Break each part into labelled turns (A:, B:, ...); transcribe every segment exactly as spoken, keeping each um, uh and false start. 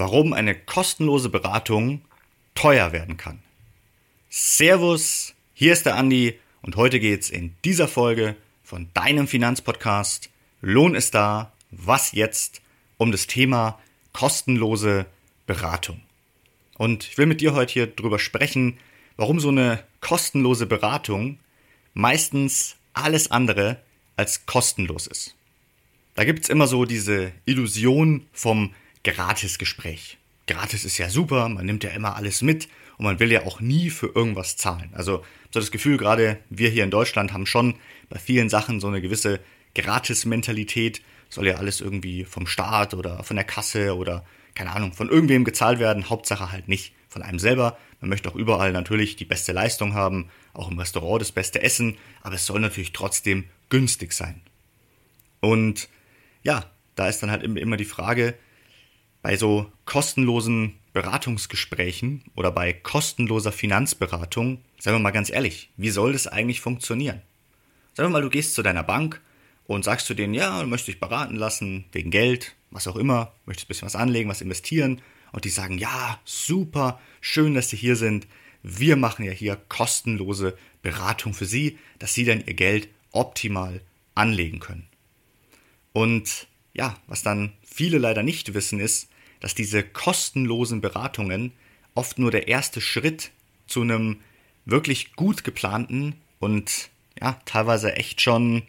A: warum eine kostenlose Beratung teuer werden kann. Servus, hier ist der Andi und heute geht's in dieser Folge von deinem Finanzpodcast Lohn ist da, was jetzt? Um das Thema kostenlose Beratung. Und ich will mit dir heute hier drüber sprechen, warum so eine kostenlose Beratung meistens alles andere als kostenlos ist. Da gibt's immer so diese Illusion vom Gratisgespräch. Gratis ist ja super, man nimmt ja immer alles mit und man will ja auch nie für irgendwas zahlen. Also so das Gefühl, gerade wir hier in Deutschland haben schon bei vielen Sachen so eine gewisse Gratis-Mentalität. Soll ja alles irgendwie vom Staat oder von der Kasse oder, keine Ahnung, von irgendwem gezahlt werden. Hauptsache halt nicht von einem selber. Man möchte auch überall natürlich die beste Leistung haben, auch im Restaurant das beste Essen, aber es soll natürlich trotzdem günstig sein. Und ja, da ist dann halt immer die Frage, bei so kostenlosen Beratungsgesprächen oder bei kostenloser Finanzberatung, sagen wir mal ganz ehrlich, wie soll das eigentlich funktionieren? Sagen wir mal, du gehst zu deiner Bank und sagst zu denen, ja, du möchtest dich beraten lassen, wegen Geld, was auch immer, möchtest ein bisschen was anlegen, was investieren und die sagen, ja, super, schön, dass Sie hier sind, wir machen ja hier kostenlose Beratung für Sie, dass Sie dann Ihr Geld optimal anlegen können. Und ja, was dann viele leider nicht wissen ist, dass diese kostenlosen Beratungen oft nur der erste Schritt zu einem wirklich gut geplanten und ja, teilweise echt schon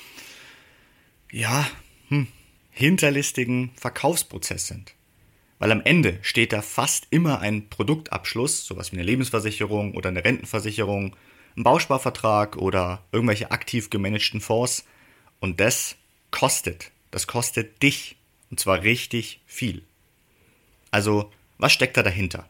A: ja, hm, hinterlistigen Verkaufsprozess sind. Weil am Ende steht da fast immer ein Produktabschluss, sowas wie eine Lebensversicherung oder eine Rentenversicherung, ein Bausparvertrag oder irgendwelche aktiv gemanagten Fonds und das kostet. Das kostet dich und zwar richtig viel. Also, was steckt da dahinter?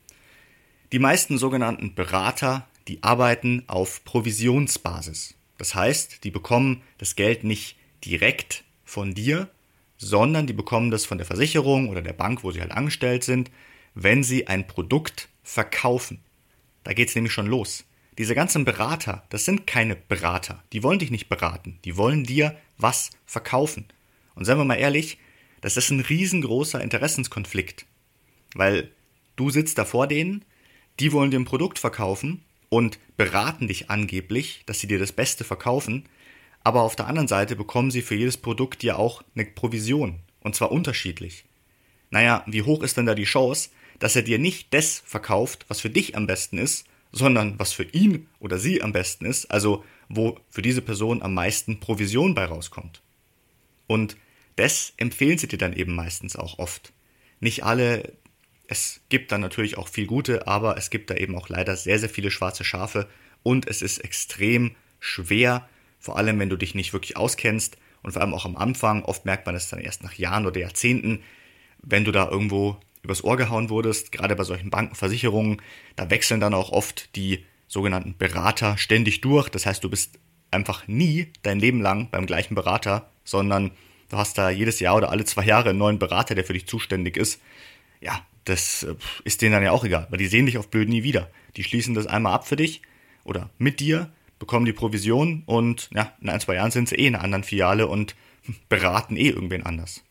A: Die meisten sogenannten Berater, die arbeiten auf Provisionsbasis. Das heißt, die bekommen das Geld nicht direkt von dir, sondern die bekommen das von der Versicherung oder der Bank, wo sie halt angestellt sind, wenn sie ein Produkt verkaufen. Da geht's nämlich schon los. Diese ganzen Berater, das sind keine Berater. Die wollen dich nicht beraten. Die wollen dir was verkaufen. Und seien wir mal ehrlich, das ist ein riesengroßer Interessenskonflikt. Weil du sitzt da vor denen, die wollen dir ein Produkt verkaufen und beraten dich angeblich, dass sie dir das Beste verkaufen, aber auf der anderen Seite bekommen sie für jedes Produkt ja auch eine Provision, und zwar unterschiedlich. Naja, wie hoch ist denn da die Chance, dass er dir nicht das verkauft, was für dich am besten ist, sondern was für ihn oder sie am besten ist, also wo für diese Person am meisten Provision bei rauskommt. Und das empfehlen sie dir dann eben meistens auch oft. Nicht alle, es gibt dann natürlich auch viel Gute, aber es gibt da eben auch leider sehr, sehr viele schwarze Schafe und es ist extrem schwer, vor allem wenn du dich nicht wirklich auskennst und vor allem auch am Anfang, oft merkt man es dann erst nach Jahren oder Jahrzehnten, wenn du da irgendwo übers Ohr gehauen wurdest, gerade bei solchen Bankenversicherungen, da wechseln dann auch oft die sogenannten Berater ständig durch, das heißt, du bist einfach nie dein Leben lang beim gleichen Berater, sondern du hast da jedes Jahr oder alle zwei Jahre einen neuen Berater, der für dich zuständig ist. Ja, das ist denen dann ja auch egal, weil die sehen dich auf blöd nie wieder. Die schließen das einmal ab für dich oder mit dir, bekommen die Provision und ja, in ein, zwei Jahren sind sie eh in einer anderen Filiale und beraten eh irgendwen anders.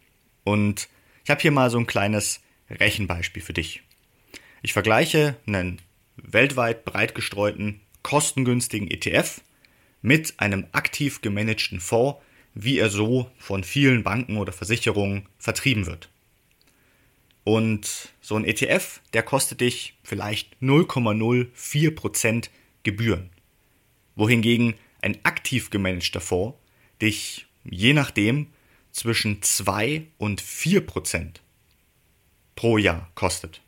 A: Und ich habe hier mal so ein kleines Rechenbeispiel für dich. Ich vergleiche einen weltweit breit gestreuten, kostengünstigen E T F mit einem aktiv gemanagten Fonds, wie er so von vielen Banken oder Versicherungen vertrieben wird. Und so ein E T F, der kostet dich vielleicht null Komma null vier Prozent Gebühren. Wohingegen ein aktiv gemanagter Fonds dich je nachdem zwischen zwei und vier Prozent pro Jahr kostet.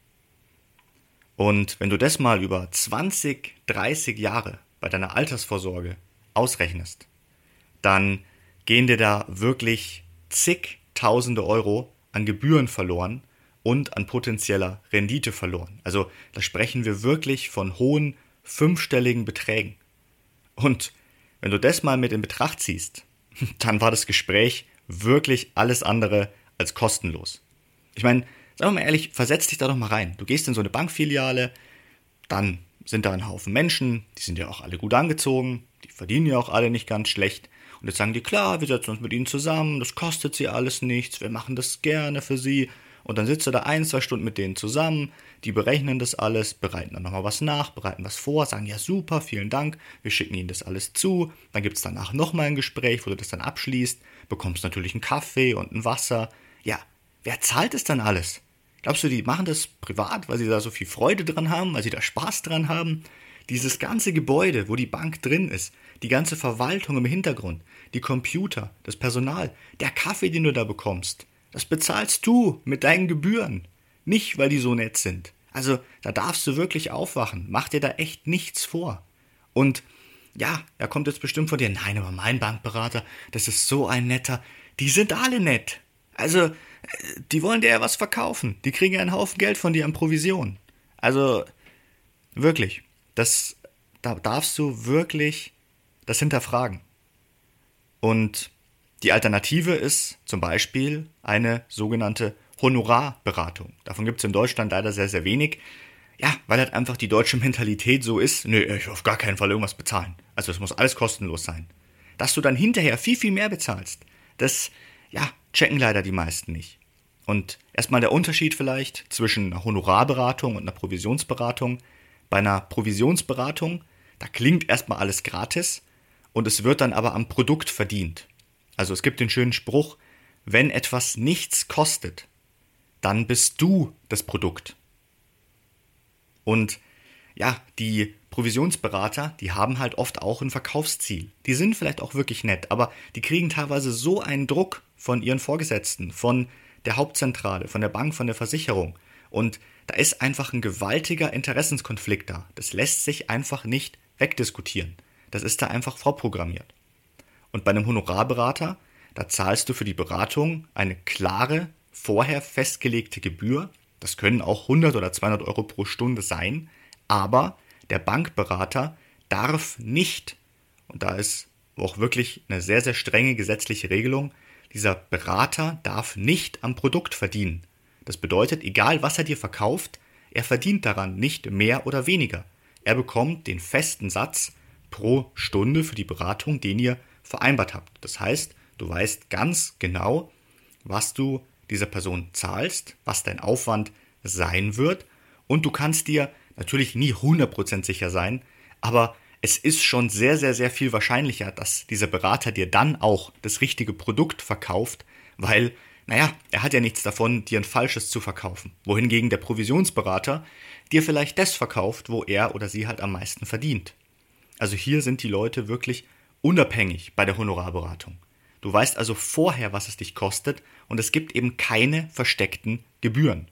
A: Und wenn du das mal über zwanzig, dreißig Jahre bei deiner Altersvorsorge ausrechnest, dann gehen dir da wirklich zigtausende Euro an Gebühren verloren und an potenzieller Rendite verloren. Also da sprechen wir wirklich von hohen fünfstelligen Beträgen. Und wenn du das mal mit in Betracht ziehst, dann war das Gespräch wirklich alles andere als kostenlos. Ich meine, sagen wir mal ehrlich, versetz dich da doch mal rein. Du gehst in so eine Bankfiliale, dann sind da ein Haufen Menschen, die sind ja auch alle gut angezogen, die verdienen ja auch alle nicht ganz schlecht. Und jetzt sagen die, klar, wir setzen uns mit ihnen zusammen, das kostet sie alles nichts, wir machen das gerne für sie. und dann sitzt du da ein, zwei Stunden mit denen zusammen, die berechnen das alles, bereiten dann nochmal was nach, bereiten was vor, sagen, ja super, vielen Dank, wir schicken ihnen das alles zu, dann gibt es danach nochmal ein Gespräch, wo du das dann abschließt, bekommst natürlich einen Kaffee und ein Wasser. Ja, wer zahlt es dann alles? Glaubst du, die machen das privat, weil sie da so viel Freude dran haben, weil sie da Spaß dran haben? Dieses ganze Gebäude, wo die Bank drin ist, die ganze Verwaltung im Hintergrund, die Computer, das Personal, der Kaffee, den du da bekommst, das bezahlst du mit deinen Gebühren. Nicht, weil die so nett sind. Also, da darfst du wirklich aufwachen. Mach dir da echt nichts vor. Und ja, er kommt jetzt bestimmt von dir, nein, aber mein Bankberater, das ist so ein netter. Die sind alle nett. Also, die wollen dir ja was verkaufen. Die kriegen ja einen Haufen Geld von dir an Provision. Also, wirklich. Das, da darfst du wirklich das hinterfragen. Und die Alternative ist zum Beispiel eine sogenannte Honorarberatung. Davon gibt es in Deutschland leider sehr, sehr wenig. Ja, weil halt einfach die deutsche Mentalität so ist, nö, ich will auf gar keinen Fall irgendwas bezahlen. Also es muss alles kostenlos sein. Dass du dann hinterher viel, viel mehr bezahlst, das, ja, checken leider die meisten nicht. Und erstmal der Unterschied vielleicht zwischen einer Honorarberatung und einer Provisionsberatung. Bei einer Provisionsberatung, da klingt erstmal alles gratis und es wird dann aber am Produkt verdient. Also es gibt den schönen Spruch, wenn etwas nichts kostet, dann bist du das Produkt. Und ja, die Provisionsberater, die haben halt oft auch ein Verkaufsziel. Die sind vielleicht auch wirklich nett, aber die kriegen teilweise so einen Druck von ihren Vorgesetzten, von der Hauptzentrale, von der Bank, von der Versicherung. Und da ist einfach ein gewaltiger Interessenskonflikt da. Das lässt sich einfach nicht wegdiskutieren. Das ist da einfach vorprogrammiert. Und bei einem Honorarberater, da zahlst du für die Beratung eine klare, vorher festgelegte Gebühr. Das können auch hundert oder zweihundert Euro pro Stunde sein. Aber der Bankberater darf nicht, und da ist auch wirklich eine sehr, sehr strenge gesetzliche Regelung, dieser Berater darf nicht am Produkt verdienen. Das bedeutet, egal was er dir verkauft, er verdient daran nicht mehr oder weniger. Er bekommt den festen Satz pro Stunde für die Beratung, den ihr vereinbart habt. Das heißt, du weißt ganz genau, was du dieser Person zahlst, was dein Aufwand sein wird und du kannst dir natürlich nie hundert Prozent sicher sein, aber es ist schon sehr, sehr, sehr viel wahrscheinlicher, dass dieser Berater dir dann auch das richtige Produkt verkauft, weil naja, er hat ja nichts davon, dir ein falsches zu verkaufen. Wohingegen der Provisionsberater dir vielleicht das verkauft, wo er oder sie halt am meisten verdient. Also hier sind die Leute wirklich unabhängig bei der Honorarberatung. Du weißt also vorher, was es dich kostet und es gibt eben keine versteckten Gebühren.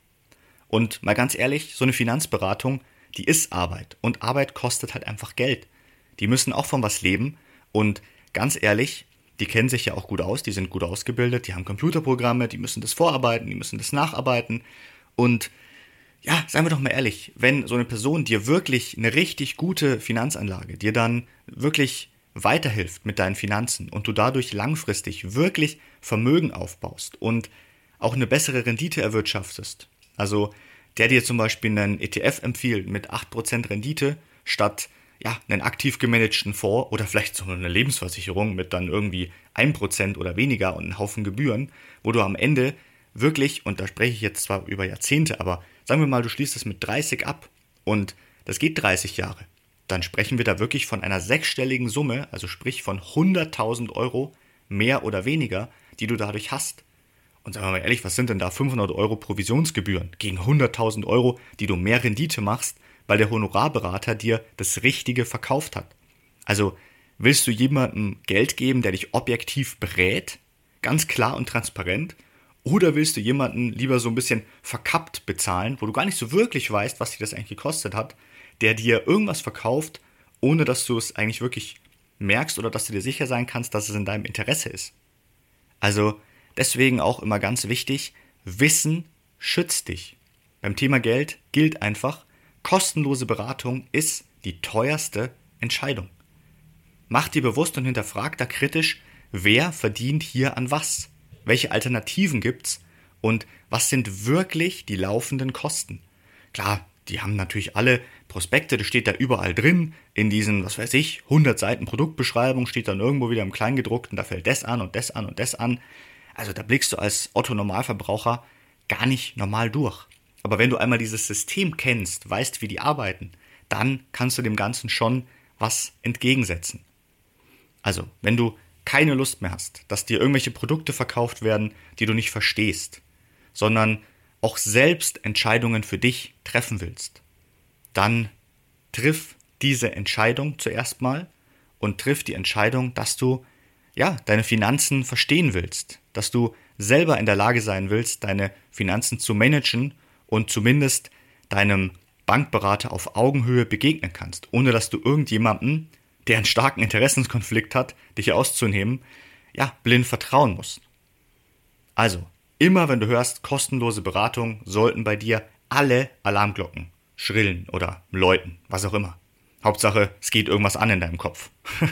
A: Und mal ganz ehrlich, so eine Finanzberatung, die ist Arbeit und Arbeit kostet halt einfach Geld. Die müssen auch von was leben und ganz ehrlich, die kennen sich ja auch gut aus, die sind gut ausgebildet, die haben Computerprogramme, die müssen das vorarbeiten, die müssen das nacharbeiten. Und ja, seien wir doch mal ehrlich, wenn so eine Person dir wirklich eine richtig gute Finanzanlage, dir dann wirklich weiterhilft mit deinen Finanzen und du dadurch langfristig wirklich Vermögen aufbaust und auch eine bessere Rendite erwirtschaftest, also der dir zum Beispiel einen E T F empfiehlt mit acht Prozent Rendite statt ja, einen aktiv gemanagten Fonds oder vielleicht so eine Lebensversicherung mit dann irgendwie ein Prozent oder weniger und einen Haufen Gebühren, wo du am Ende wirklich, und da spreche ich jetzt zwar über Jahrzehnte, aber sagen wir mal, du schließt es mit dreißig ab und das geht dreißig Jahre, dann sprechen wir da wirklich von einer sechsstelligen Summe, also sprich von hunderttausend Euro mehr oder weniger, die du dadurch hast. Und sagen wir mal ehrlich, was sind denn da fünfhundert Euro Provisionsgebühren gegen hunderttausend Euro, die du mehr Rendite machst, weil der Honorarberater dir das Richtige verkauft hat. Also willst du jemandem Geld geben, der dich objektiv berät, ganz klar und transparent, oder willst du jemanden lieber so ein bisschen verkappt bezahlen, wo du gar nicht so wirklich weißt, was dir das eigentlich gekostet hat, der dir irgendwas verkauft, ohne dass du es eigentlich wirklich merkst oder dass du dir sicher sein kannst, dass es in deinem Interesse ist. Also deswegen auch immer ganz wichtig, Wissen schützt dich. Beim Thema Geld gilt einfach, kostenlose Beratung ist die teuerste Entscheidung. Mach dir bewusst und hinterfrag da kritisch, wer verdient hier an was? Welche Alternativen gibt's? Und was sind wirklich die laufenden Kosten? Klar, die haben natürlich alle Prospekte, das steht da überall drin, in diesen, was weiß ich, hundert Seiten Produktbeschreibung steht dann irgendwo wieder im Kleingedruckten, da fällt das an und das an und das an. Also da blickst du als Otto-Normalverbraucher gar nicht normal durch. Aber wenn du einmal dieses System kennst, weißt, wie die arbeiten, dann kannst du dem Ganzen schon was entgegensetzen. Also, wenn du keine Lust mehr hast, dass dir irgendwelche Produkte verkauft werden, die du nicht verstehst, sondern auch selbst Entscheidungen für dich treffen willst, dann triff diese Entscheidung zuerst mal und triff die Entscheidung, dass du ja deine Finanzen verstehen willst, dass du selber in der Lage sein willst, deine Finanzen zu managen und zumindest deinem Bankberater auf Augenhöhe begegnen kannst, ohne dass du irgendjemandem, der einen starken Interessenskonflikt hat, dich auszunehmen, ja, blind vertrauen musst. Also, immer wenn du hörst, kostenlose Beratung, sollten bei dir alle Alarmglocken schrillen oder läuten, was auch immer. Hauptsache, es geht irgendwas an in deinem Kopf.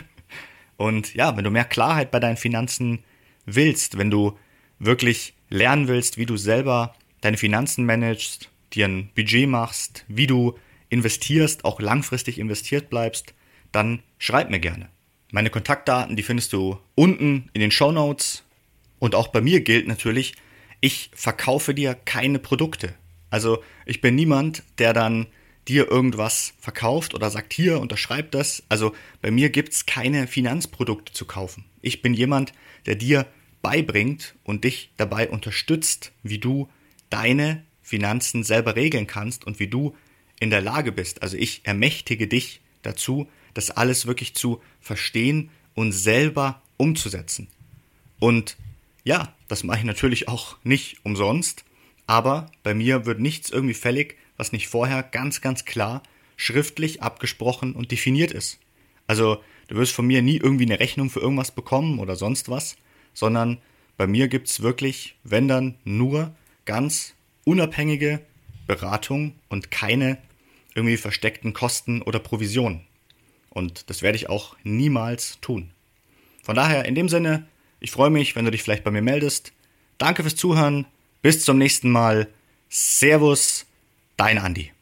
A: Und ja, wenn du mehr Klarheit bei deinen Finanzen willst, wenn du wirklich lernen willst, wie du selber deine Finanzen managst, dir ein Budget machst, wie du investierst, auch langfristig investiert bleibst, dann schreib mir gerne. Meine Kontaktdaten, die findest du unten in den Shownotes. Und auch bei mir gilt natürlich, ich verkaufe dir keine Produkte. Also ich bin niemand, der dann dir irgendwas verkauft oder sagt, hier, unterschreib das. Also bei mir gibt's keine Finanzprodukte zu kaufen. Ich bin jemand, der dir beibringt und dich dabei unterstützt, wie du deine Finanzen selber regeln kannst und wie du in der Lage bist. Also ich ermächtige dich dazu, das alles wirklich zu verstehen und selber umzusetzen. Und ja, das mache ich natürlich auch nicht umsonst, aber bei mir wird nichts irgendwie fällig, was nicht vorher ganz, ganz klar schriftlich abgesprochen und definiert ist. Also du wirst von mir nie irgendwie eine Rechnung für irgendwas bekommen oder sonst was, sondern bei mir gibt's wirklich, wenn dann, nur ganz unabhängige Beratung und keine irgendwie versteckten Kosten oder Provisionen. Und das werde ich auch niemals tun. Von daher, in dem Sinne, ich freue mich, wenn du dich vielleicht bei mir meldest. Danke fürs Zuhören. Bis zum nächsten Mal. Servus, dein Andi.